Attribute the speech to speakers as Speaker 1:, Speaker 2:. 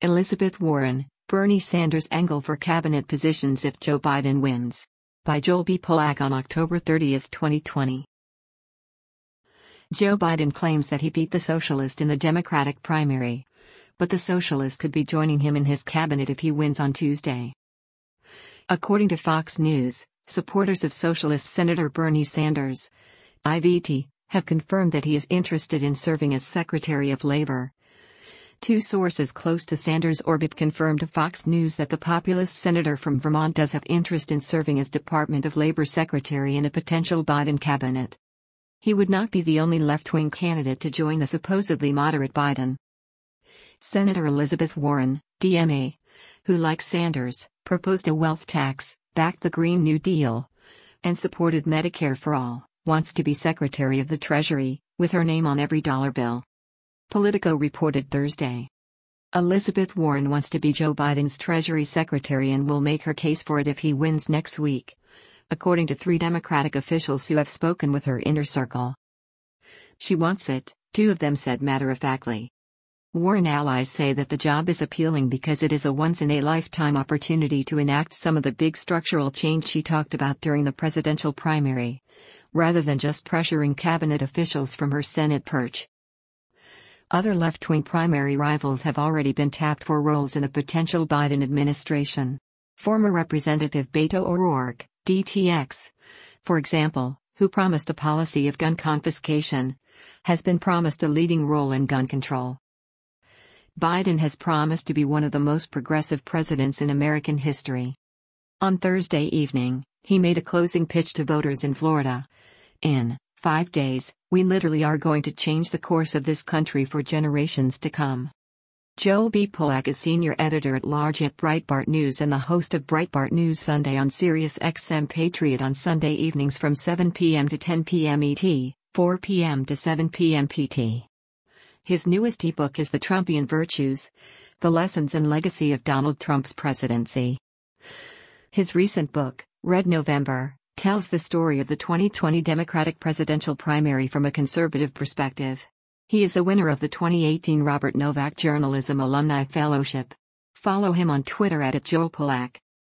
Speaker 1: Elizabeth Warren, Bernie Sanders angle for cabinet positions if Joe Biden wins. By Joel B. Polak on October 30, 2020. Joe Biden claims that he beat the socialist in the Democratic primary. But the socialist could be joining him in his cabinet if he wins on Tuesday. According to Fox News, supporters of Socialist Senator Bernie Sanders, IVT, have confirmed that he is interested in serving as Secretary of Labor. Two sources close to Sanders' orbit confirmed to Fox News that the populist senator from Vermont does have interest in serving as Department of Labor Secretary in a potential Biden cabinet. He would not be the only left-wing candidate to join the supposedly moderate Biden. Senator Elizabeth Warren, DMA, who like Sanders, proposed a wealth tax, backed the Green New Deal, and supported Medicare for All, wants to be Secretary of the Treasury, with her name on every dollar bill. Politico reported Thursday. Elizabeth Warren wants to be Joe Biden's Treasury Secretary and will make her case for it if he wins next week, according to 3 Democratic officials who have spoken with her inner circle. She wants it, 2 of them said matter-of-factly. Warren allies say that the job is appealing because it is a once-in-a-lifetime opportunity to enact some of the big structural change she talked about during the presidential primary, rather than just pressuring cabinet officials from her Senate perch. Other left-wing primary rivals have already been tapped for roles in a potential Biden administration. Former Representative Beto O'Rourke, DTX, for example, who promised a policy of gun confiscation, has been promised a leading role in gun control. Biden has promised to be one of the most progressive presidents in American history. On Thursday evening, he made a closing pitch to voters in Florida. In 5 days, we literally are going to change the course of this country for generations to come. Joel B. Polak is senior editor-at-large at Breitbart News and the host of Breitbart News Sunday on Sirius XM Patriot on Sunday evenings from 7 p.m. to 10 p.m. ET, 4 p.m. to 7 p.m. PT. His newest ebook is The Trumpian Virtues: The Lessons and Legacy of Donald Trump's Presidency. His recent book, Red November, tells the story of the 2020 Democratic presidential primary from a conservative perspective. He is a winner of the 2018 Robert Novak Journalism Alumni Fellowship. Follow him on Twitter @JoelPolak.